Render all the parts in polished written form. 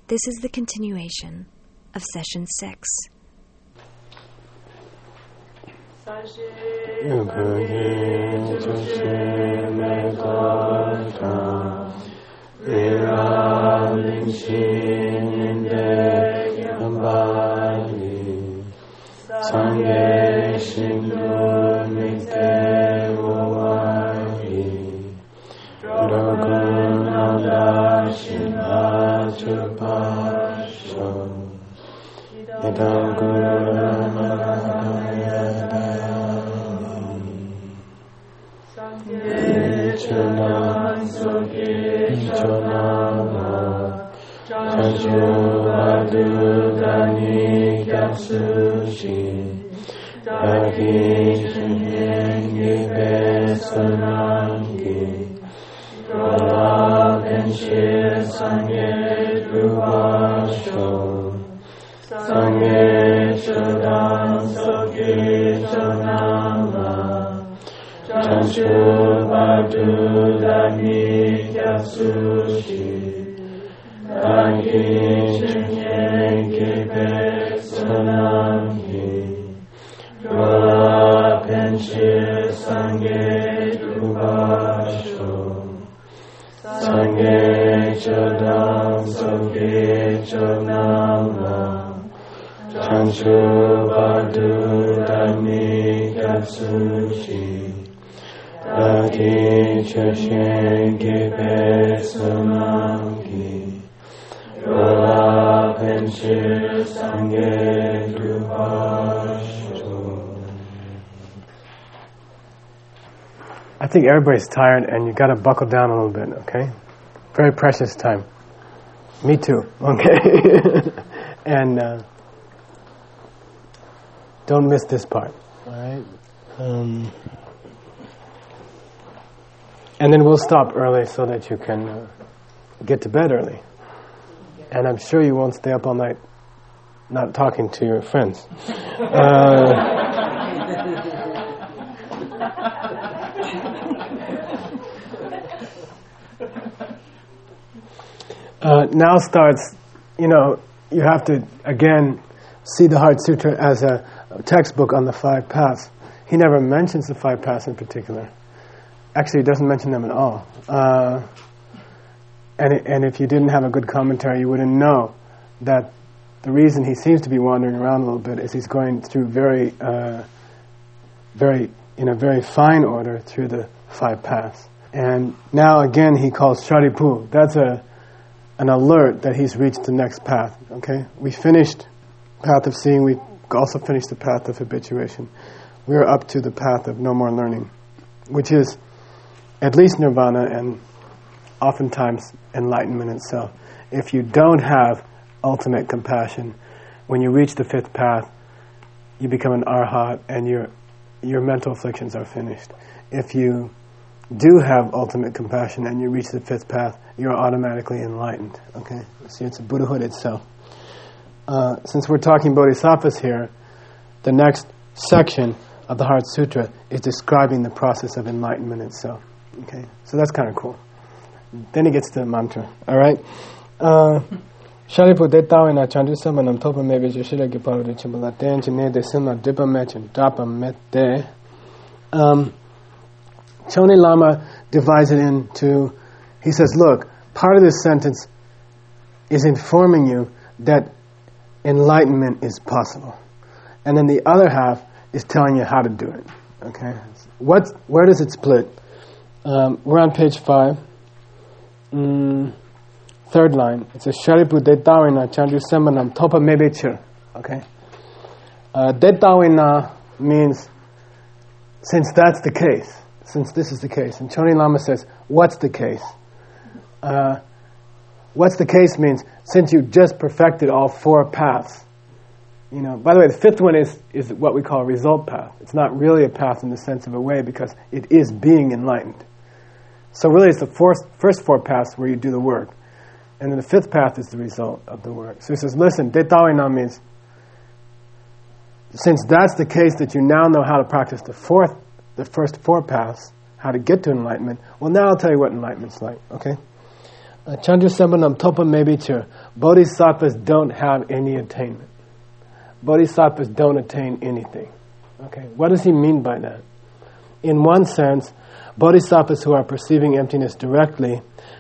This is the continuation of Session 6. I think everybody's tired and you got to buckle down a little bit, okay? Very precious time. Me too, okay? And don't miss this part, all right? And then we'll stop early so that you can get to bed early. And I'm sure you won't stay up all night not talking to your friends. Now starts, you have to, again, see the Heart Sutra as a textbook on the 5 paths. He never mentions the 5 paths in particular. Actually, he doesn't mention them at all. And if you didn't have a good commentary, you wouldn't know that the reason he seems to be wandering around a little bit is he's going through very fine order through the 5 paths. And now again he calls Sharipu. That's an alert that he's reached the next path. Okay, we finished path of seeing. We also finished the path of habituation. We are up to the path of no more learning, which is at least nirvana and oftentimes enlightenment itself. If you don't have ultimate compassion, when you reach the 5th path, you become an arhat and your mental afflictions are finished. If you do have ultimate compassion and you reach the 5th path, you're automatically enlightened. Okay? See, it's Buddhahood itself. Since we're talking bodhisattvas here, the next section of the Heart Sutra is describing the process of enlightenment itself. Okay? So that's kind of cool. Then he gets to the mantra. Alright? Sharipu de tao ina chandu samanam topa mebe joshira giparu de chimbala ten chine de sima dipa mechin dapa mette. Choni Lama divides it into, he says, look, part of this sentence is informing you that enlightenment is possible. And then the other half is telling you how to do it. Okay? Where does it split? We're on page 5. 3rd line. It says, Sharipu detawina chandu semanam topa mebechir. Okay? Detawina means, since that's the case, since this is the case. And Choni Lama says, what's the case? What's the case means, since you just perfected all 4 paths. By the way, the 5th one is what we call a result path. It's not really a path in the sense of a way because it is being enlightened. So really it's the first 4 paths where you do the work. And then the 5th path is the result of the work. So he says, listen, detawina means, since that's the case that you now know how to practice the first 4 paths, how to get to enlightenment, well now I'll tell you what enlightenment's like, okay? Chandrasembanam Topa Mebichur. Bodhisattvas don't have any attainment. Bodhisattvas don't attain anything. Okay, what does he mean by that? In one sense, bodhisattvas who are perceiving emptiness directly,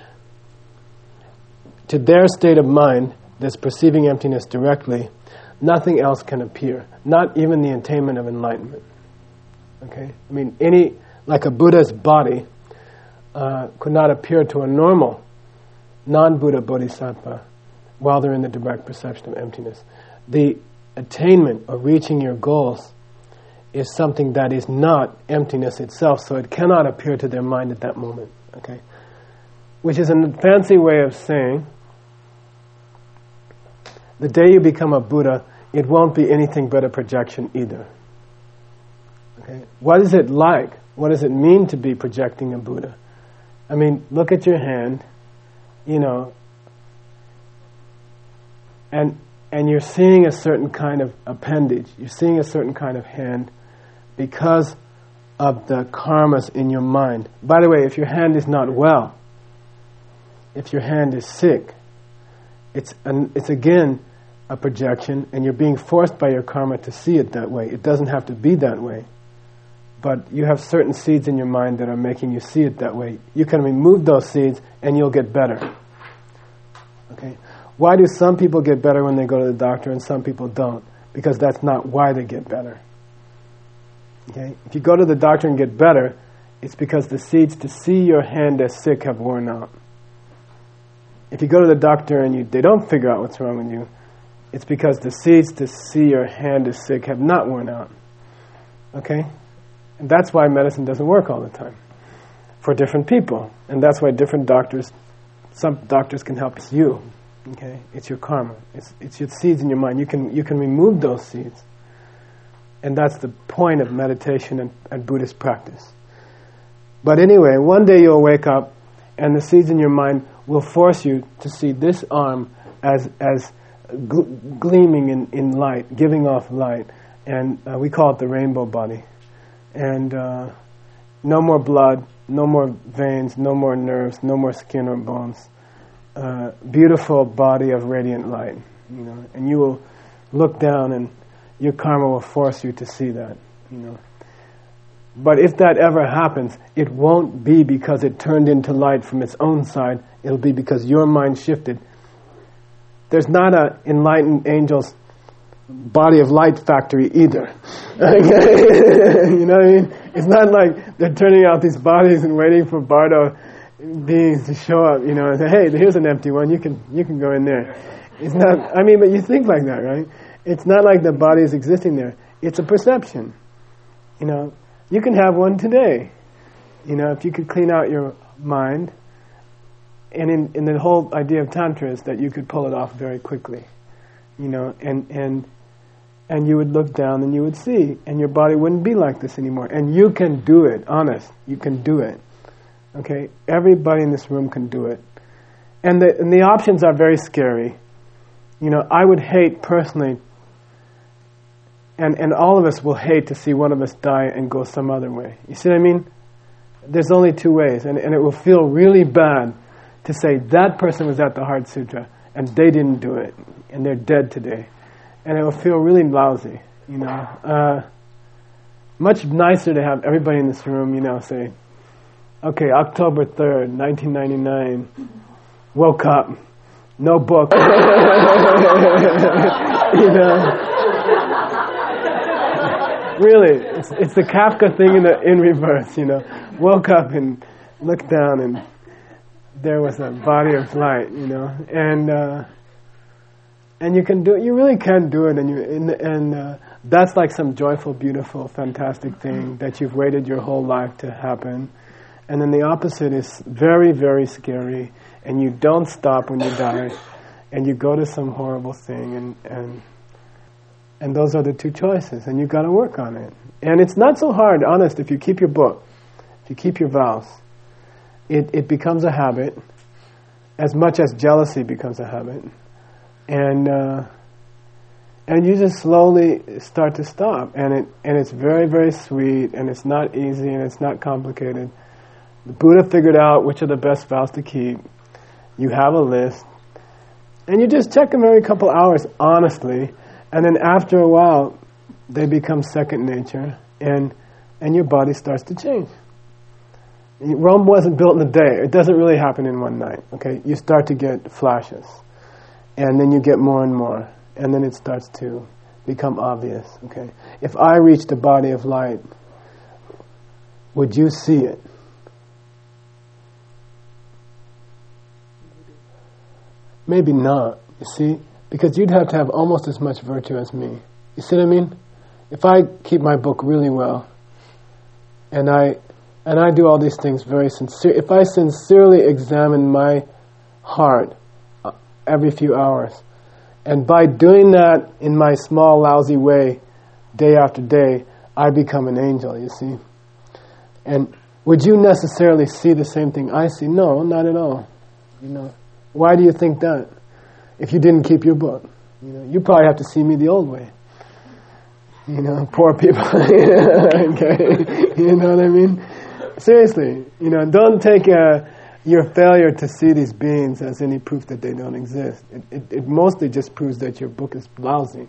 to their state of mind, that's perceiving emptiness directly, nothing else can appear. Not even the attainment of enlightenment. Okay, I mean, like a Buddha's body could not appear to a normal non-Buddha bodhisattva while they're in the direct perception of emptiness. The attainment or reaching your goals is something that is not emptiness itself, so it cannot appear to their mind at that moment. Okay, which is a fancy way of saying the day you become a Buddha, it won't be anything but a projection either. Okay, what is it like? What does it mean to be projecting a Buddha? I mean, look at your hand, and you're seeing a certain kind of appendage. You're seeing a certain kind of hand because of the karmas in your mind. By the way, if your hand is not well, if your hand is sick, it's again a projection, and you're being forced by your karma to see it that way. It doesn't have to be that way. But you have certain seeds in your mind that are making you see it that way. You can remove those seeds and you'll get better. Okay? Why do some people get better when they go to the doctor and some people don't? Because that's not why they get better. Okay? If you go to the doctor and get better, it's because the seeds to see your hand as sick have worn out. If you go to the doctor and they don't figure out what's wrong with you, it's because the seeds to see your hand as sick have not worn out. Okay? And that's why medicine doesn't work all the time for different people. And that's why some doctors can help you. Okay? It's your karma. It's your seeds in your mind. You can remove those seeds. And that's the point of meditation and Buddhist practice. But anyway, one day you'll wake up and the seeds in your mind will force you to see this arm as gleaming in light, giving off light. And we call it the rainbow body. And no more blood, no more veins, no more nerves, no more skin or bones. Beautiful body of radiant light, and you will look down and your karma will force you to see that, But if that ever happens, it won't be because it turned into light from its own side. It'll be because your mind shifted. There's not an enlightened angel's body of light factory either. You know what I mean? It's not like they're turning out these bodies and waiting for Bardo beings to show up, and say, hey, here's an empty one, you can go in there. It's not, but you think like that, right? It's not like the body is existing there. It's a perception. You can have one today. If you could clean out your mind, and in the whole idea of Tantra is that you could pull it off very quickly. And you would look down and you would see, and your body wouldn't be like this anymore. And you can do it, honest. You can do it. Okay? Everybody in this room can do it. And the options are very scary. I would hate personally, and all of us will hate to see one of us die and go some other way. You see what I mean? There's only two ways, and it will feel really bad to say that person was at the Heart Sutra and they didn't do it, and they're dead today. And it will feel really lousy, Much nicer to have everybody in this room, say, okay, October 3rd, 1999, woke up, no book. Really, it's the Kafka thing in reverse, Woke up and looked down and there was a body of light, and you can do it. You really can do it, and that's like some joyful, beautiful, fantastic thing that you've waited your whole life to happen. And then the opposite is very, very scary, and you don't stop when you die, and you go to some horrible thing, and those are the two choices, and you've got to work on it. And it's not so hard, honest, if you keep your book, if you keep your vows. It becomes a habit, as much as jealousy becomes a habit. And you just slowly start to stop, and it's very, very sweet, and it's not easy, and it's not complicated. The Buddha figured out which are the best vows to keep, You have a list. And you just check them every couple hours, honestly. And then after a while, they become second nature. And your body starts to change. Rome wasn't built in a day. It doesn't really happen in one night. Okay, you start to get flashes. And then you get more and more. And then it starts to become obvious. Okay, if I reached a body of light, would you see it? Maybe not, you see? Because you'd have to have almost as much virtue as me. You see what I mean? If I keep my book really well, and I do all these things very sincere, if I sincerely examine my heart every few hours, and by doing that in my small, lousy way, day after day, I become an angel, you see? And would you necessarily see the same thing I see? No, not at all. You know, why do you think that? If you didn't keep your book, you probably have to see me the old way. Poor people. Okay, you know what I mean? Seriously, don't take your failure to see these beings as any proof that they don't exist. It mostly just proves that your book is lousy.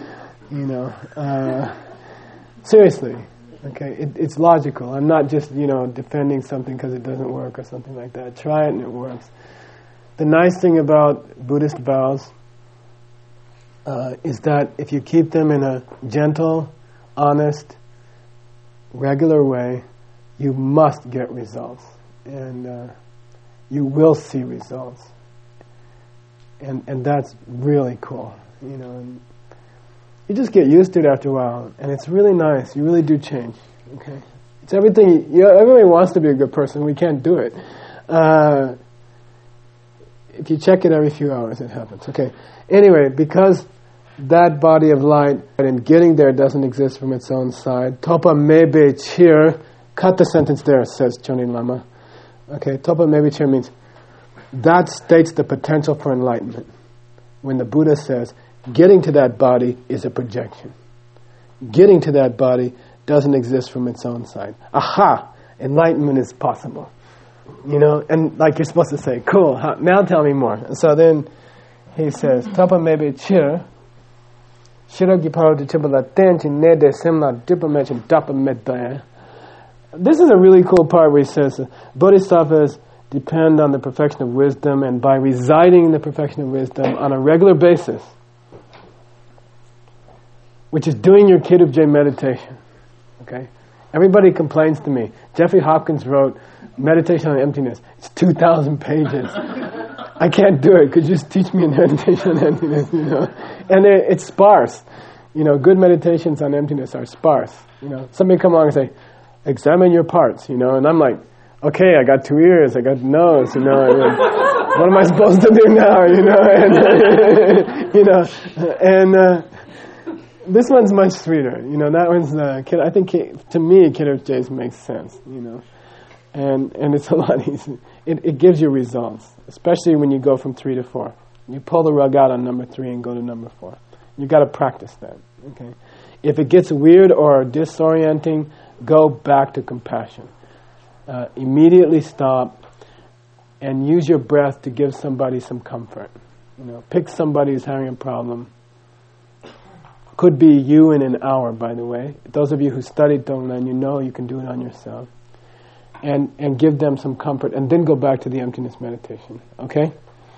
Seriously. Okay, it's logical. I'm not just, defending something because it doesn't work or something like that. Try it and it works. The nice thing about Buddhist vows is that if you keep them in a gentle, honest, regular way, you must get results. And you will see results. And that's really cool, And you just get used to it after a while, and it's really nice. You really do change. Okay, it's everything. Everybody wants to be a good person. We can't do it. If you check it every few hours, it happens. Okay. Anyway, because that body of light and getting there doesn't exist from its own side. Topa mebe chir. Cut the sentence there, says Chonin Lama. Okay. Topa mebe chir means that states the potential for enlightenment. When the Buddha says, getting to that body is a projection. Getting to that body doesn't exist from its own side. Aha! Enlightenment is possible. And like you're supposed to say, cool, now tell me more. And so then he says, Tapa mebe chir, shiragi paro de tibala tenchi nede simla dipamechin dapa medbaya. This is a really cool part where he says, Bodhisattvas depend on the perfection of wisdom, and by residing in the perfection of wisdom on a regular basis, which is doing your Kidubje meditation. Okay? Everybody complains to me. Jeffrey Hopkins wrote Meditation on Emptiness. It's 2,000 pages. I can't do it. Could you just teach me a meditation on emptiness? And it's sparse. Good meditations on emptiness are sparse. Somebody come along and say, examine your parts. And I'm like, okay, I got 2 ears, I got a nose. What am I supposed to do now? And this one's much sweeter. That one's I think to me Kidubje makes sense. And it's a lot easier. It gives you results, especially when you go from 3 to 4. You pull the rug out on number 3 and go to number 4. You got to practice that. Okay. If it gets weird or disorienting, go back to compassion. Immediately stop and use your breath to give somebody some comfort. Pick somebody who's having a problem. Could be you in an hour, by the way. Those of you who studied Tonglen, you can do it on yourself. And give them some comfort, and then go back to the emptiness meditation. Okay?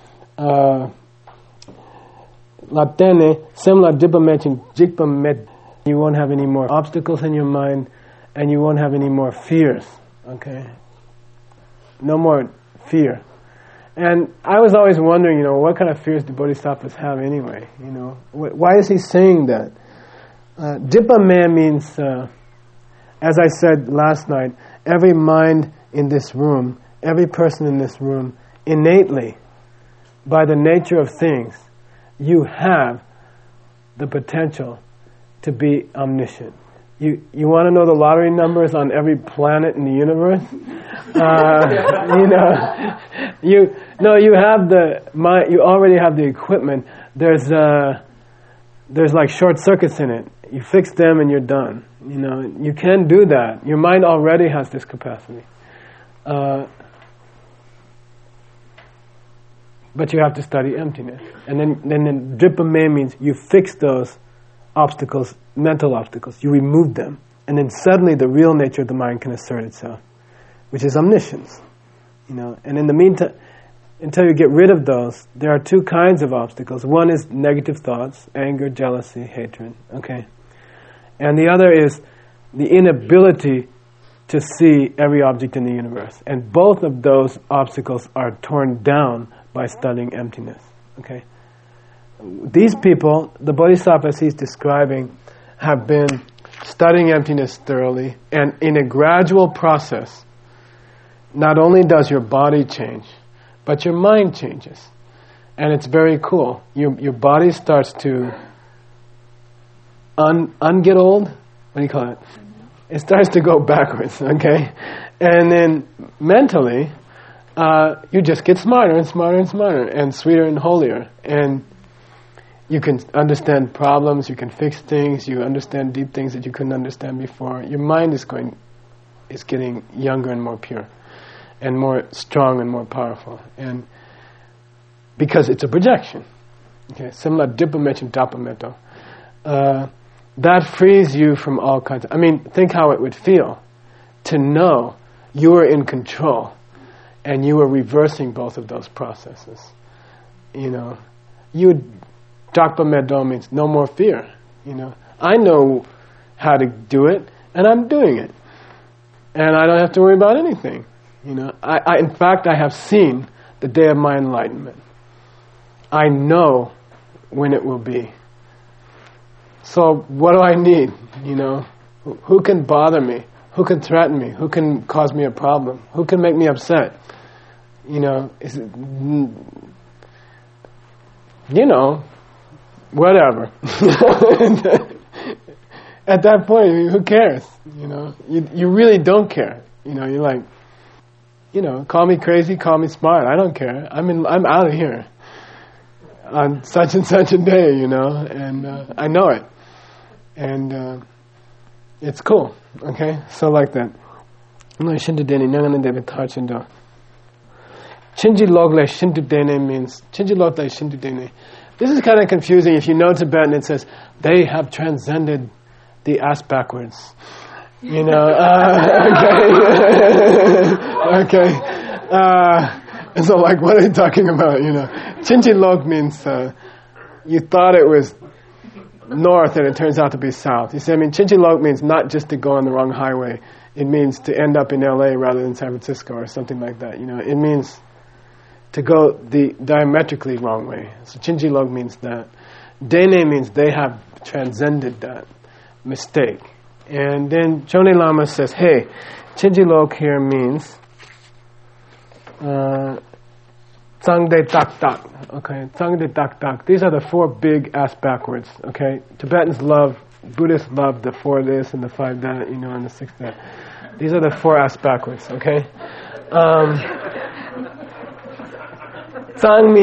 Latene, semla dipamechin jikpam med. You won't have any more obstacles in your mind, and you won't have any more fears. Okay? No more fear. And I was always wondering, what kind of fears do bodhisattvas have anyway? Why is he saying that? Dipame means, as I said last night, every mind in this room, every person in this room, innately, by the nature of things, you have the potential to be omniscient. You want to know the lottery numbers on every planet in the universe? You have you already have the equipment. There's like short circuits in it. You fix them and you're done. You can do that. Your mind already has this capacity. but you have to study emptiness. And then Dripame means you fix those obstacles, mental obstacles. You remove them. And then suddenly the real nature of the mind can assert itself, which is omniscience. And in the meantime, until you get rid of those, there are two kinds of obstacles. One is negative thoughts, anger, jealousy, hatred. Okay? And the other is the inability to see every object in the universe. And both of those obstacles are torn down by studying emptiness. Okay? These people, the bodhisattvas he's describing, have been studying emptiness thoroughly, and in a gradual process, not only does your body change, but your mind changes. And it's very cool. Your body starts to get old. What do you call it? It starts to go backwards, okay? And then mentally, you just get smarter and smarter and smarter and sweeter and holier. And you can understand problems, you can fix things, you understand deep things that you couldn't understand before. Your mind is getting younger and more pure, and more strong and more powerful. And because it's a projection. Okay, similar Dipamecho Dapameto. That frees you from all kinds of... think how it would feel to know you were in control and you were reversing both of those processes. Dapameto means no more fear. I know how to do it, and I'm doing it. And I don't have to worry about anything. In fact, I have seen the day of my enlightenment. I know when it will be. So what do I need? Who can bother me? Who can threaten me? Who can cause me a problem? Who can make me upset? Whatever. At that point, who cares? You really don't care. You're like, call me crazy, call me smart. I don't care. I'm out of here on such and such a day, and I know it. And it's cool, okay? So like that. Chinji logle shintudene means, Chinji logle shintudene. This is kind of confusing. If you know Tibetan, it says, they have transcended the ass backwards. Okay. Okay. So like, what are you talking about, Chinji log means, you thought it was north and it turns out to be south. You see, Chinji log means not just to go on the wrong highway. It means to end up in LA rather than San Francisco or something like that. It means to go the diametrically wrong way. So Chinji log means that. Dene means they have transcended that mistake. And then Chone Lama says, hey, Chinji log here means Tsangde Tak Tak. Okay, Tsangde Tak Tak. These are the four big ass backwards. Okay, Tibetans love, Buddhists love the four this and the five that, and the six that. These are the four ass backwards. Okay. Tsang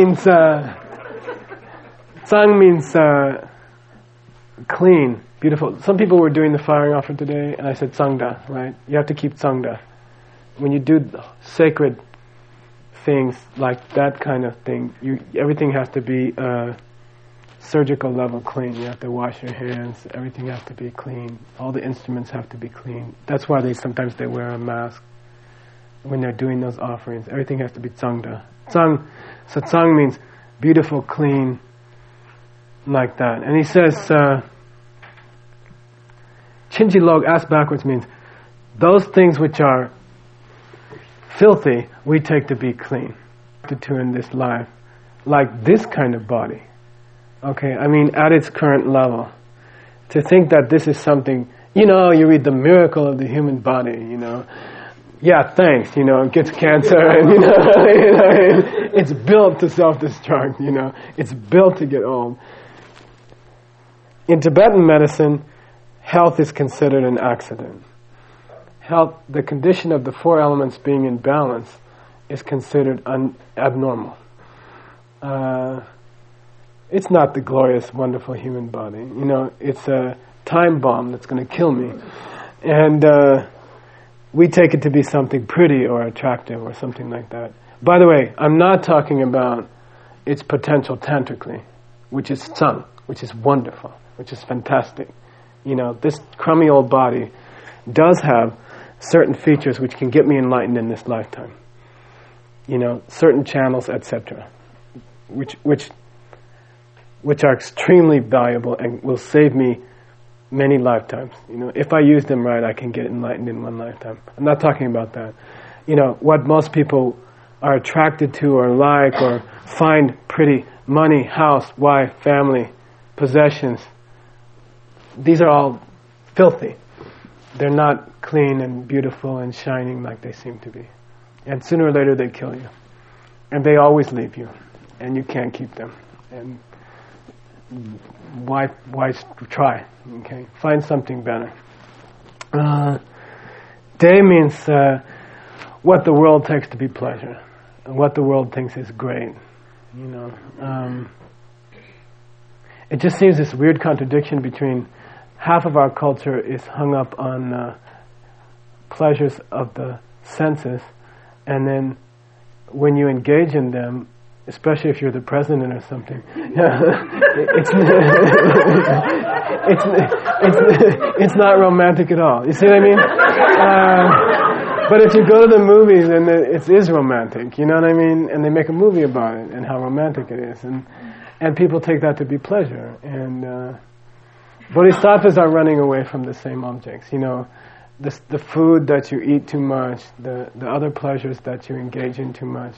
means clean, beautiful. Some people were doing the firing offer today, and I said Tsangda, right? You have to keep Tsangda. When you do sacred things like that kind of thing, everything has to be surgical level clean. You have to wash your hands. Everything has to be clean. All the instruments have to be clean. That's why sometimes they wear a mask when they're doing those offerings. Everything has to be Tsangda. So Tsang means beautiful, clean, like that. And he says, Chinji log, ass backwards means those things which are filthy, we take to be clean. To in this life, like this kind of body. Okay, at its current level. To think that this is something, you read the miracle of the human body, Yeah, thanks, it gets cancer and, it's built to self-destruct, it's built to get old. In Tibetan medicine, health is considered an accident. Health, the condition of the four elements being in balance, is considered abnormal. It's not the glorious, wonderful human body. It's a time bomb that's going to kill me. And we take it to be something pretty or attractive or something like that. By the way, I'm not talking about its potential tantrically, which is sun, which is wonderful, which is fantastic. This crummy old body does have certain features which can get me enlightened in this lifetime. Certain channels, etc., which are extremely valuable and will save me many lifetimes. If I use them right, I can get enlightened in one lifetime. I'm not talking about that. What most people are attracted to or like or find pretty: money, house, wife, family, possessions. These are all filthy. They're not clean and beautiful and shining like they seem to be. And sooner or later they kill you. And they always leave you. And you can't keep them. And why try? Okay, find something better. Day means what the world takes to be pleasure, and what the world thinks is great. It just seems this weird contradiction between half of our culture is hung up on pleasures of the senses, and then when you engage in them, especially if you're the president or something, it's not romantic at all. You see what I mean? But if you go to the movies, and it is romantic, you know what I mean? And they make a movie about it and how romantic it is, and people take that to be pleasure. And bodhisattvas are running away from the same objects. The food that you eat too much, the other pleasures that you engage in too much,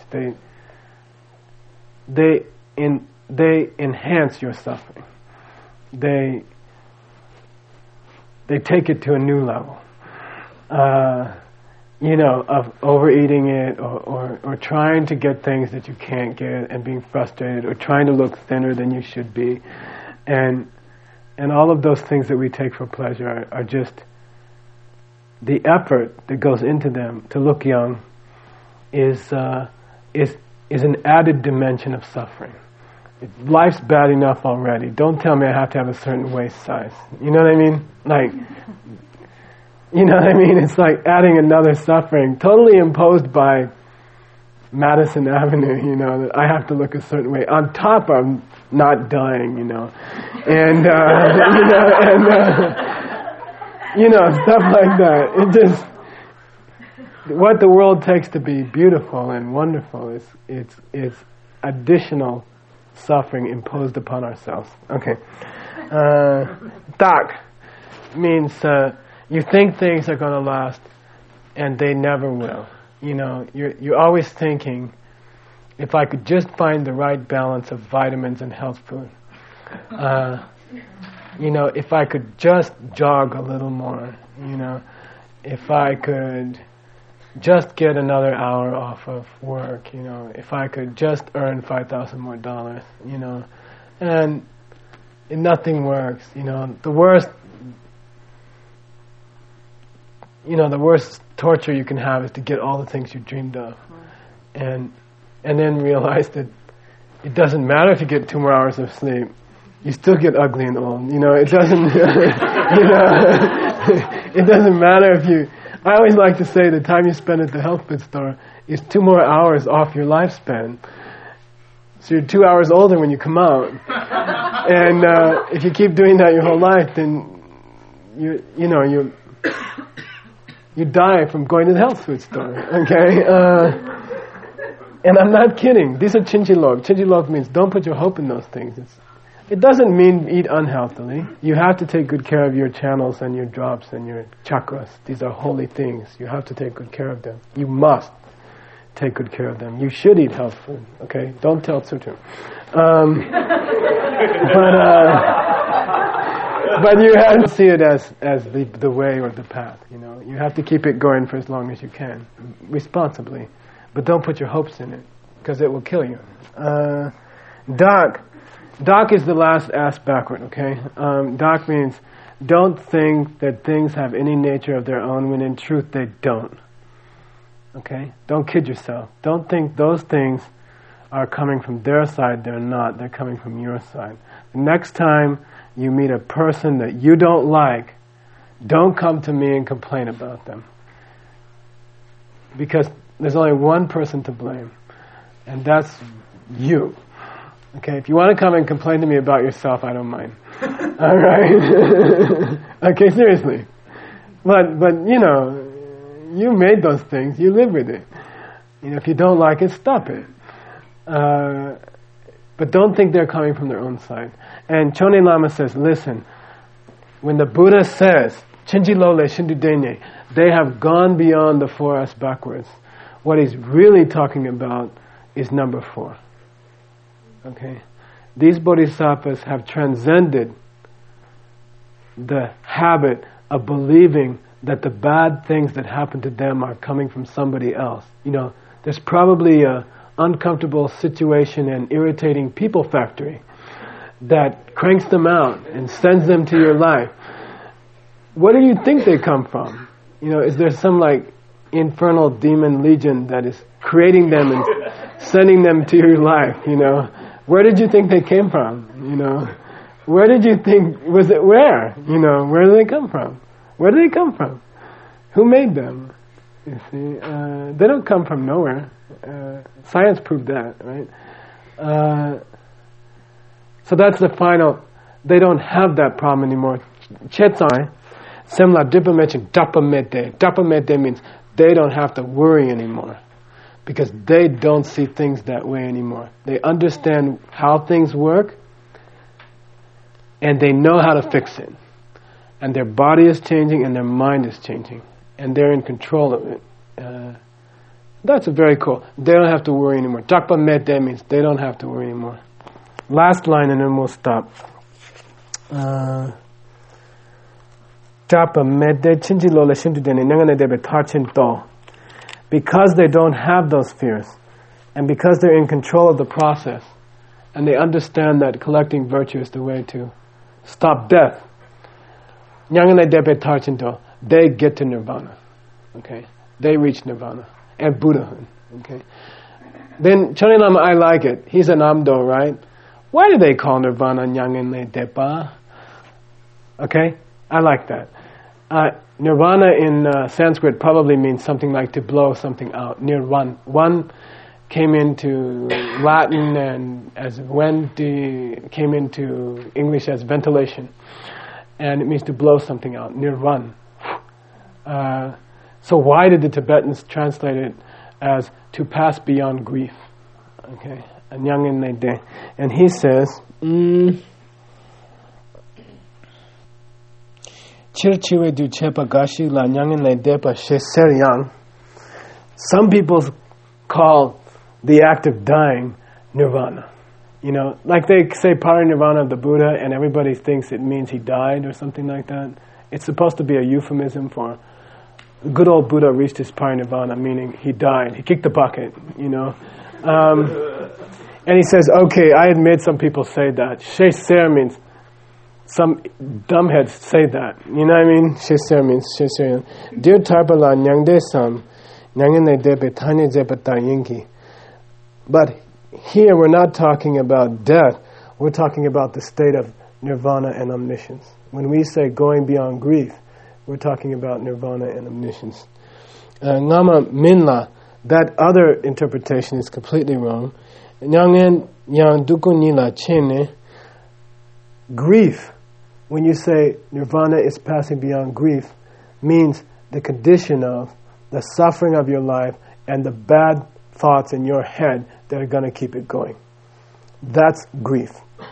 they enhance your suffering. They take it to a new level. Of overeating it or trying to get things that you can't get and being frustrated, or trying to look thinner than you should be. And all of those things that we take for pleasure are just the effort that goes into them to look young is an added dimension of suffering. Life's bad enough already. Don't tell me I have to have a certain waist size. You know what I mean? It's like adding another suffering, totally imposed by Madison Avenue, that I have to look a certain way. On top of not dying, and, stuff like that. It just, what the world takes to be beautiful and wonderful is additional suffering imposed upon ourselves. Okay. Tak means you think things are going to last, and they never will. You're always thinking, if I could just find the right balance of vitamins and health food, if I could just jog a little more, if I could just get another hour off of work, if I could just earn $5,000 more, and nothing works, the worst torture you can have is to get all the things you dreamed of, and then realize that it doesn't matter if you get 2 more hours of sleep, you still get ugly and old. It doesn't. It doesn't matter if you. I always like to say the time you spend at the health food store is 2 more hours off your lifespan. So you're 2 hours older when you come out, and if you keep doing that your whole life, then you die from going to the health food store. Okay. And I'm not kidding. These are chinchilok. Chinchilok means don't put your hope in those things. It doesn't mean eat unhealthily. You have to take good care of your channels and your drops and your chakras. These are holy things. You have to take good care of them. You must take good care of them. You should eat health food. Okay? Don't tell Tsutu. But you have to see it as the way or the path. You have to keep it going for as long as you can, responsibly. But don't put your hopes in it, because it will kill you. Dak is the last ass backward, okay? Dak means don't think that things have any nature of their own when in truth they don't. Okay? Don't kid yourself. Don't think those things are coming from their side. They're not. They're coming from your side. The next time you meet a person that you don't like, don't come to me and complain about them. Because there's only one person to blame, and that's you. Okay, if you want to come and complain to me about yourself, I don't mind. All right? Okay, seriously. But you made those things. You live with it. If you don't like it, stop it. But don't think they're coming from their own side. And Chone Lama says, listen, when the Buddha says, Chinji Lole Shindu Denye, they have gone beyond the 4S backwards. What he's really talking about is number 4. Okay? These bodhisattvas have transcended the habit of believing that the bad things that happen to them are coming from somebody else. There's probably a uncomfortable situation and irritating people factory that cranks them out and sends them to your life. What do you think they come from? Is there some infernal demon legion that is creating them and sending them to your life? Where did you think they came from? Where did you think, was it where? Where do they come from? Where do they come from? Who made them? You see, they don't come from nowhere. Science proved that, right? So that's the final. They don't have that problem anymore. Chetsai, semla dipamete, dapamete. Dapamete means they don't have to worry anymore because they don't see things that way anymore. They understand how things work and they know how to fix it. And their body is changing and their mind is changing. And they're in control of it. That's very cool. They don't have to worry anymore. Dakpa mette means they don't have to worry anymore. Last line and then we'll stop. Because they don't have those fears, and because they're in control of the process, and they understand that collecting virtue is the way to stop death, they get to nirvana. Okay, they reach nirvana and Buddhahood. Okay, then Chone Lama, I like it. He's an Amdo, right? Why do they call nirvana Nyangene Depa? Okay, I like that. Nirvana in Sanskrit probably means something like to blow something out. Nirvan. One came into Latin and as Vendi came into English as ventilation. And it means to blow something out. Nirvan. So why did the Tibetans translate it as to pass beyond grief? Okay. And he says, some people call the act of dying nirvana. Like they say parinirvana of the Buddha and everybody thinks it means he died or something like that. It's supposed to be a euphemism for good old Buddha reached his parinirvana, meaning he died. He kicked the bucket, and he says, okay, I admit some people say that. Sheser means some dumbheads say that. You know what I mean? Sheser means sheser. Dear Tarbala nyangde sam, nyangene debe tanya zebata yinki. But here we're not talking about death, we're talking about the state of nirvana and omniscience. When we say going beyond grief, we're talking about nirvana and omniscience. Ngama minla, that other interpretation is completely wrong. Nyangen yang dukunila chene, grief, when you say nirvana is passing beyond grief, means the condition of the suffering of your life and the bad thoughts in your head that are going to keep it going. That's grief.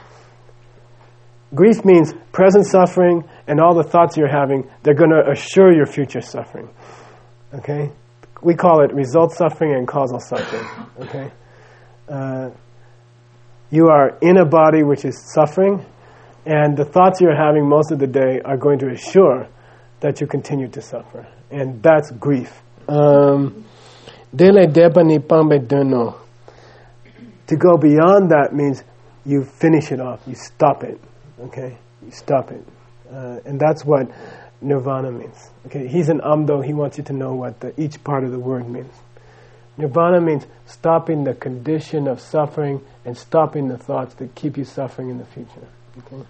Grief means present suffering and all the thoughts you're having, they're going to assure your future suffering. Okay? We call it result suffering and causal suffering. Okay? You are in a body which is suffering, and the thoughts you're having most of the day are going to assure that you continue to suffer. And that's grief. To go beyond that means you finish it off, you stop it, okay? You stop it. And that's what nirvana means. Okay, he's an Amdo, he wants you to know what each part of the word means. Nirvana means stopping the condition of suffering and stopping the thoughts that keep you suffering in the future. Okay?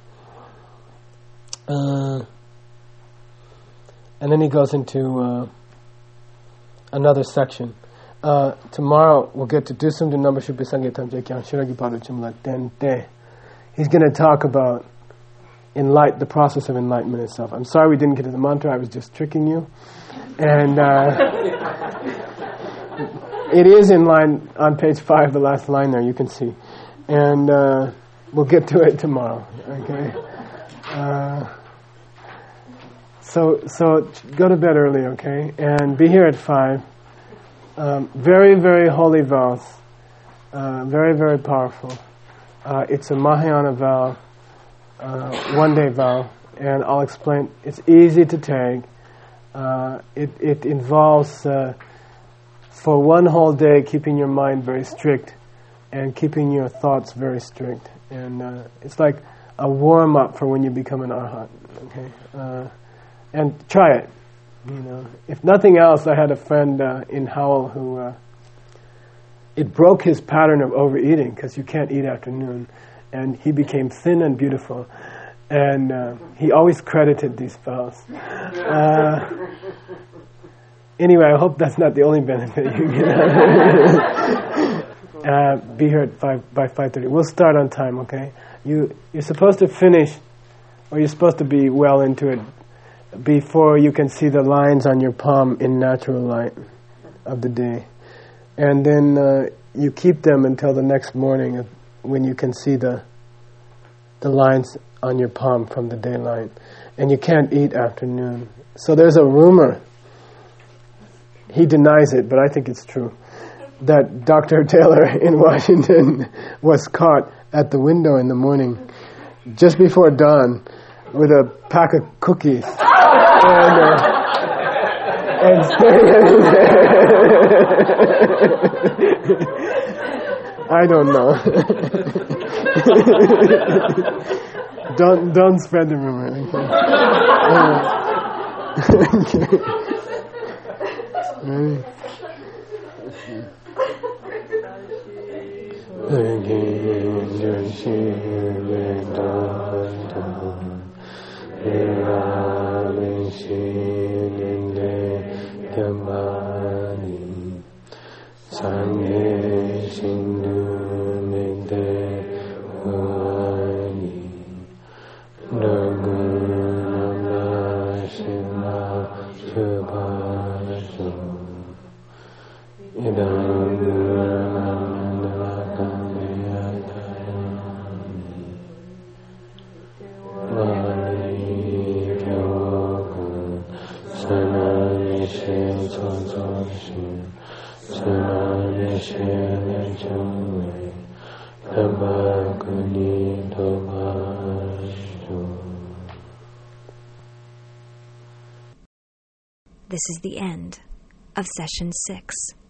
And then he goes into another section. tomorrow we'll get to Dusum de Number Shupi Sangetam Jekyang Shiragi Pada Chimla Tente. He's going to talk about the process of enlightenment itself. I'm sorry we didn't get to the mantra, I was just tricking you. And it is in line on page 5, the last line there, you can see. And we'll get to it tomorrow, okay? So go to bed early, okay? And be here at 5. Very, very holy vows. Very, very powerful. It's a Mahayana vow, one-day vow, and I'll explain. It's easy to take. It involves, for one whole day, keeping your mind very strict and keeping your thoughts very strict. And it's like a warm-up for when you become an arhat, okay? And try it. If nothing else, I had a friend in Howell who it broke his pattern of overeating because you can't eat after noon, and he became thin and beautiful, and he always credited these vows. Anyway, I hope that's not the only benefit you get. Be here at 5:30. We'll start on time, okay? You're supposed to finish, or you're supposed to be well into it before you can see the lines on your palm in natural light of the day. And then you keep them until the next morning when you can see the lines on your palm from the daylight. And you can't eat after noon. So there's a rumor, he denies it, but I think it's true, that Dr. Taylor in Washington was caught at the window in the morning, just before dawn, with a pack of cookies. And I don't know. Don't spread the rumor. This is the end of session 6.